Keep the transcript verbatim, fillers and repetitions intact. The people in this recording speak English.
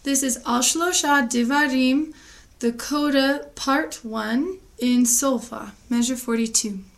This is Al Shlosha Devarim, the Coda Part one in Solfa, measure forty-two.